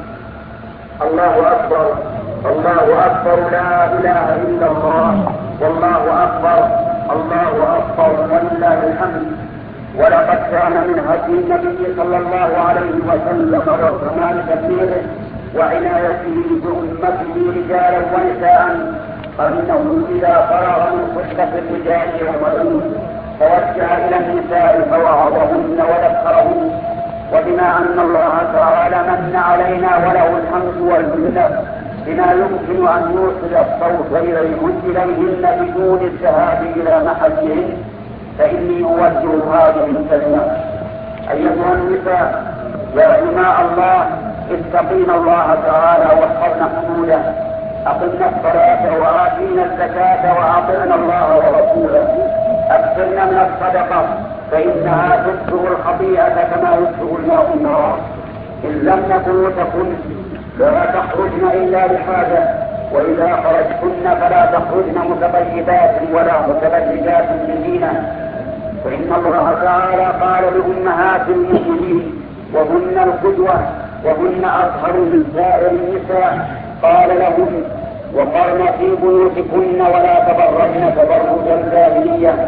الله أكبر، الله أكبر، لا إله إلا الله، والله أكبر، الله أكبر، ولله الحمد. ولقد كان من هدي النبي صلى الله عليه وسلم وكمال تبليغه وعنايته بأمته رجالا ونساء فإنه إذا فرغ من خطبة الرجال والعلوم توجه إلى النساء فوعظهن وذكرهن. وبما أن الله تعالى من علينا وله الحمد والمنة بما يمكن أن يوصل الصوت إليهن بدون الذهاب إلى محلهن، فإني أوجه هذه الكلمة: أيها النساء يا إماء الله اتقين الله تعالى واحفظن حدوده، أقمنا الصلاة وآتينا الزكاة وأطعنا الله ورسوله، أكثرن من الصدقة فإنها تسبغ الخطيئة كما يسبغ الماء النار، إن لم بيوتكن لا تخرجن إلا لحاجة، وإذا خرجتن فلا تخرجن متطيبات ولا متبرجات بزينة، فإن الله تعالى قال لأمهات المؤمنين وهن القدوة وهن أطهر من سائر النساء، قال لهم وقرن في بيوتكن ولا تبرجن تبرج الجاهلية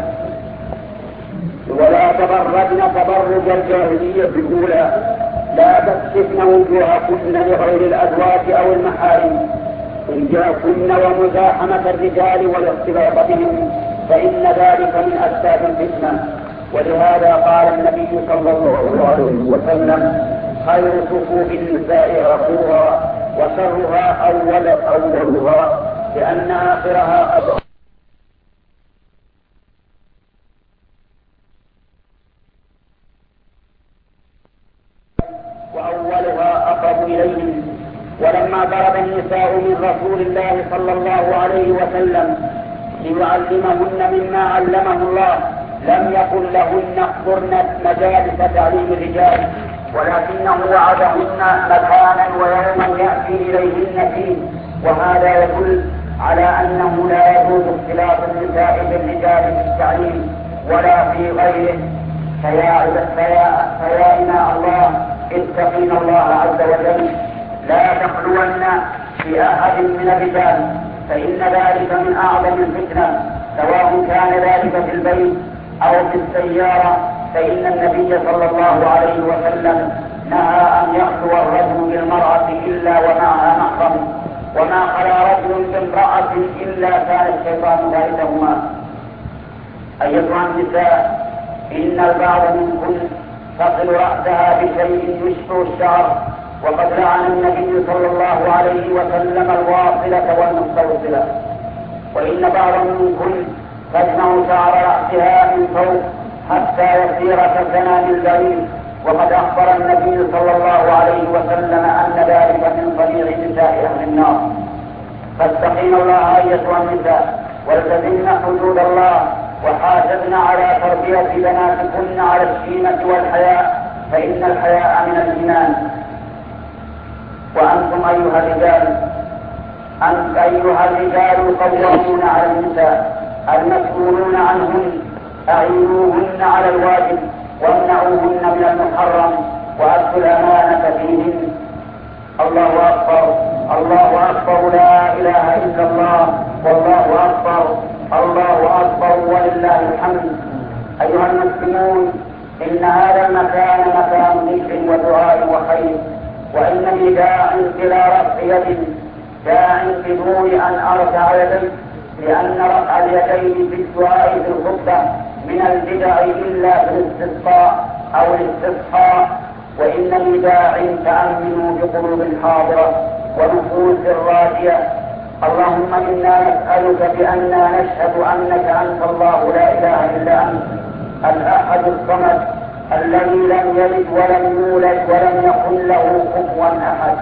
ولا تبرجن تبرج الجاهلية الأولى، لا تكشفن وجوهكن لغير الأزواج أو المحارم إن جاءكن ومزاحمة الرجال والاختلاط بهم، فإن ذلك من أسباب الفتنة. ولهذا قال النبي صلى الله عليه وسلم خير صفوف النساء آخرها وشرها أول أولها، لأن آخرها أبقى وأولها أقرب إليهم. ولما ضرب النساء من رسول الله صلى الله عليه وسلم ليعلمهن مما علمه الله لم يقل لهن احضرن مجالس تعليم الرجال، ولكنه وعدهن مكانا ويوما يأتي إليهن فيه، وهذا يدل على أنه لا يجوز اختلاط النساء بالرجال في التعليم ولا في غيره. فيا فيا إماء الله اتقين الله عز وجل، لا تخلون في أحد من الرجال، فإن ذلك من أعظم الفتنة، سواء كان ذلك في البيت أو في السيارة، فإن النبي صلى الله عليه وسلم نهى أن يخلو الرجل بالمرأة إلا ومعها محرم، وما خلا رجل بامرأة إلا كان الشيطان ثالثهما. أيتها النساء، إن البعض منكن تصل رأسها بشيء يشبه الشعر، وقد لعن النبي صلى الله عليه وسلم الواصلة والمستوصلة. وإن بعض منكن تجمع شعر رأسها من فوق حتى يصير كالزنام البعيد، وقد أخبر النبي صلى الله عليه وسلم أن ذلك من طبيعة نساء أهل النار. فاتقين الله أيتها النساء، والتزمن حدود الله، وحافظن على تربية بناتكن على الشيمة والحياء، فإن الحياء من الإيمان. وأنتم أيها الرجال أنت أيها الرجال قوامون على النساء المسؤولون عنهن، أعينوهن على الواجب وامنعوهن من المحرم وأدوا الأمانة فيهن. الله أكبر، الله أكبر، لا إله إلا الله، والله أكبر، الله أكبر ولله الحمد. أيها المسلمون، إن هذا المكان مكان ذكر ودعاء وخير، وإنني داع إلى رفع يد، داع بدون أن أرفع يدي، لأن رفع اليدين في الدعاء في الخطبة من البدع إلا في الاستسقاء أو الاستسقاء. وإنني داع فأمنوا بقلوب حاضرة ونفوس راجية. اللهم إنا نسألك بأننا نشهد أنك أنت الله لا إله إلا أنت الأحد الصمد الذي لم يلد ولم يولد ولم يكن له كفوا أحد.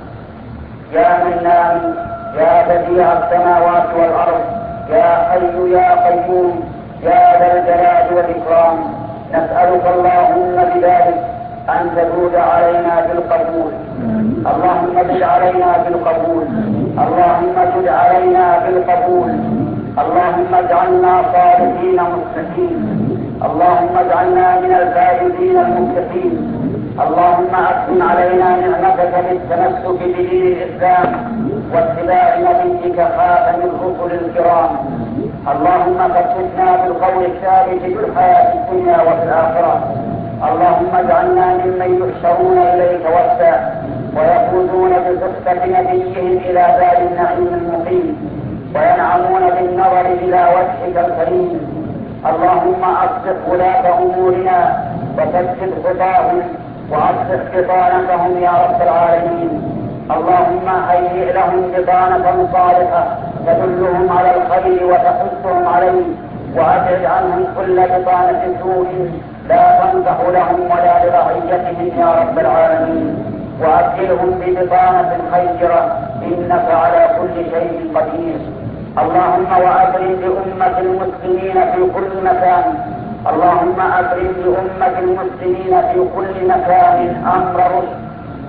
يا منان، يا بديع السماوات والأرض، يا حي يا قيوم، يا ذا الجلال والإكرام، نسألك اللهم بذلك أن تجود علينا بالقبول. اللهم جد علينا بالقبول، اللهم جد علينا بالقبول، اللهم اجعلنا صالحين متقين، اللهم اجعلنا من الفائزين المتقين. اللهم أتم علينا نعمتك بالتمسك بدين الإسلام واتباع نبيك خاتم الرسل الكرام. اللهم ثبتنا بالقول الثابت في الحياة الدنيا وفي الآخرة. اللهم اجعلنا ممن يحشرون إليك وفدا ويفوزون بصحبة نبيهم إلى دار النعيم المقيم، وينعمون بالنظر إلى وجهك الكريم. اللهم أصلح ولاة أمورنا وثبت خطاهم وأصلح بطانتهم يا رب العالمين. اللهم هيئ لهم بطانة صالحة تدلهم على الخير وتحثهم عليه، وأبعد عنهم كل بطانة سوء لا تنفع لهم ولا لرعيتهم يا رب العالمين، وأبدلهم ببطانة خيرة إنك على كل شيء قدير. اللهم وأكرم بأمة المسلمين في كل مكان، اللهم أكرم بأمة المسلمين في كل مكان أمر رشد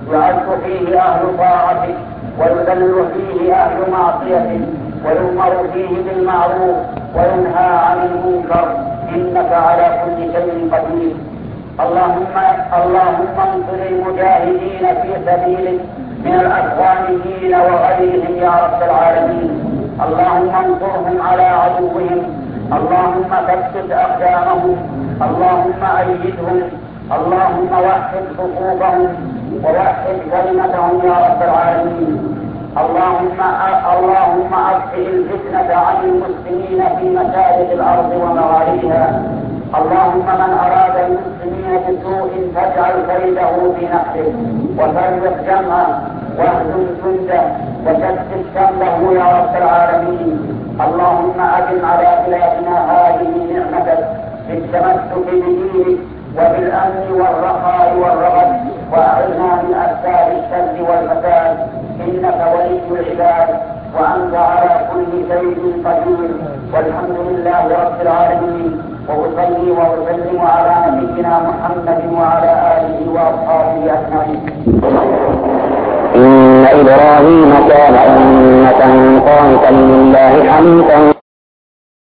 يعز فيه أهل طاعته ويذل فيه أهل معصيته ويؤمر فيه بالمعروف وينهى عن المنكر، إنك على كل شيء قدير. اللهم اللهم انصر المجاهدين في سبيلك من الأفغانيين وغيرهم يا رب العالمين. اللهم انصرهم على عدوهم، اللهم ثبت أقدامهم، اللهم أيدهم، اللهم وحد صفوفهم ووحد كلمتهم يا رب العالمين. اللهم اللهم أطفئ الفتنة عن المسلمين في مشارق الأرض ومغاربها. اللهم من أراد المسلمين بسوء فاجعل كيده في نحره وفرق جمعه واهزم جنده وشتت شمله يا رب العالمين. اللهم أدم على بلادنا هذه نعمتك بالتمسك بدينك وبالأمن والرخاء والرغد، وأعذنا من أسباب الشر والفساد، إنك ولي العباد وأنت على كل شيء قدير. والحمد لله رب العالمين، وأصلي وأسلم على نبينا محمد وعلى آله وأصحابه أجمعين. إن إبراهيم كان أمة قانتا لله حنيفا